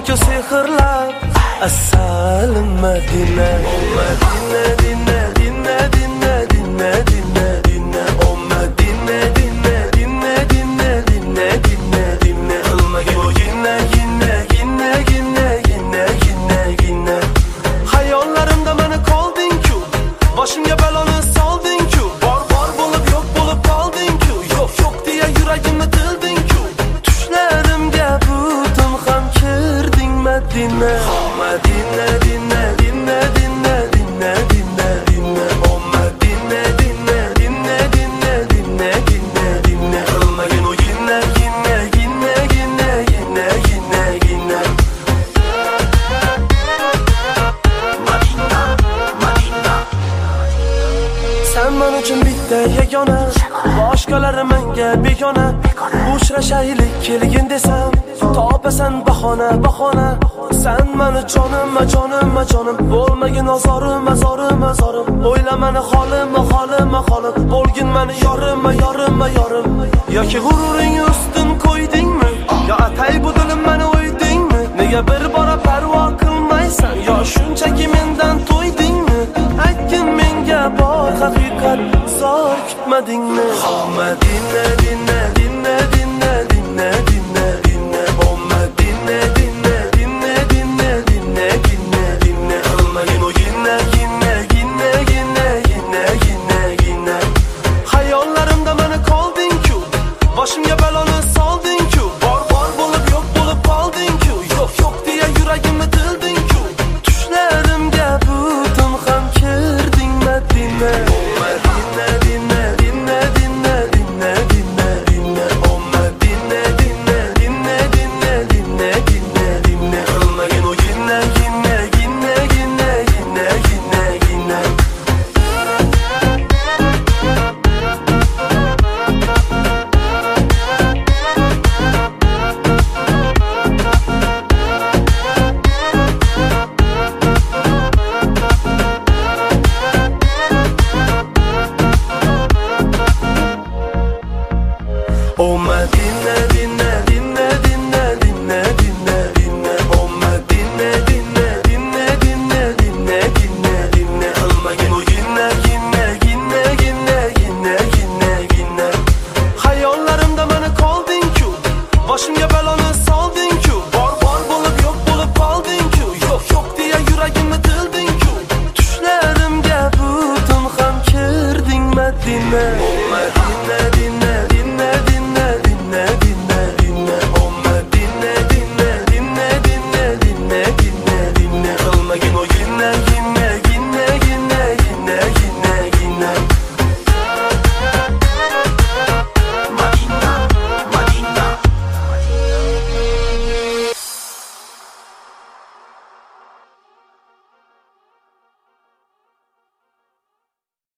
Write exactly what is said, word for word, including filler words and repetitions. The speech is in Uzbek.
solding-ku sehrlab Assalim Madina, oh Madina, Dina, Dina, Dina, Dina, Dina, Dina, oh Madina, Dina, Dina, Dina, Dina, Dina, Dina, qilmagin bu gina, gina, gina, gina, gina, gina, gina. Hayollarimda meni qolding-ku, boshimga baloni solding-ku, bor bor bo'lib yo'q bo'lib qolding-ku, yo'q yo'q deya yuragimni tilding-ku, tushlarimga butun ham kirding Madina, oh Madina, Dina, Dina, Dina, Dina, Dina, Dina, oh Madina, Dina, Dina, Dina, Dina, Dina, Dina, qilmagin u gina, gina, gina, gina, gina, gina, gina. Madina, Madina. Sen men uchun bitta yagona, boshqalari menga begona. Uchrashaylik kelgin desam, topasan bahona, bahona. Sen meni jonim, jonim, jonim, bo'lmagin ozorim, azorim, azorim. O'yla meni holim, holim, holim, bo'lgin meni yorim, yorim, yorim. Yoki g'ururing ustun qo'ydingmi? Yo atay bu dilim meni o'ydingmi? Nega bir bora parvo qilmaysan? Yo shunchaki mendan to'ydingmi? Aytgin menga bor haqiqat, zor kutmadingmi? Oh Madina, Dina, Dina, Dina, Dina, Dina, Dina, oh Madina, Dina, Dina, Dina, Dina, Dina, Dina, qilmagin u gina, gina, gina, gina, gina, gina, gina. Hayollarimda meni qolding-ku, boshimga baloni solding-ku, bor bor bo'lib yo'q bo'lib qolding-ku, yo'q yo'q deya yuragimni tilding-ku, tushlarimga butun ham kirding Madina, oh Madina, Dina, Dina, Dina, Dina, Dina, Dina, oh Madina, Dina, Dina, Dina, Dina, Dina, Dina, qilmagin u gina, gina, gina, gina, gina, gina, gina. Oh Madina, Dina, Dina, Dina, Dina, Dina, Dina, oh Madina, Dina, Dina, Dina, Dina, Dina, Dina, qilmagin u gina, gina, gina, gina, gina, gina, gina. Hayollarimda meni qolding-ku, boshimga baloni solding-ku, bor bor bo'lib yo'q bo'lib qolding-ku, yo'q yo'q deya yuragimni tilding-ku, tushlarimga butun ham kirding Madina, oh Madina, Dina.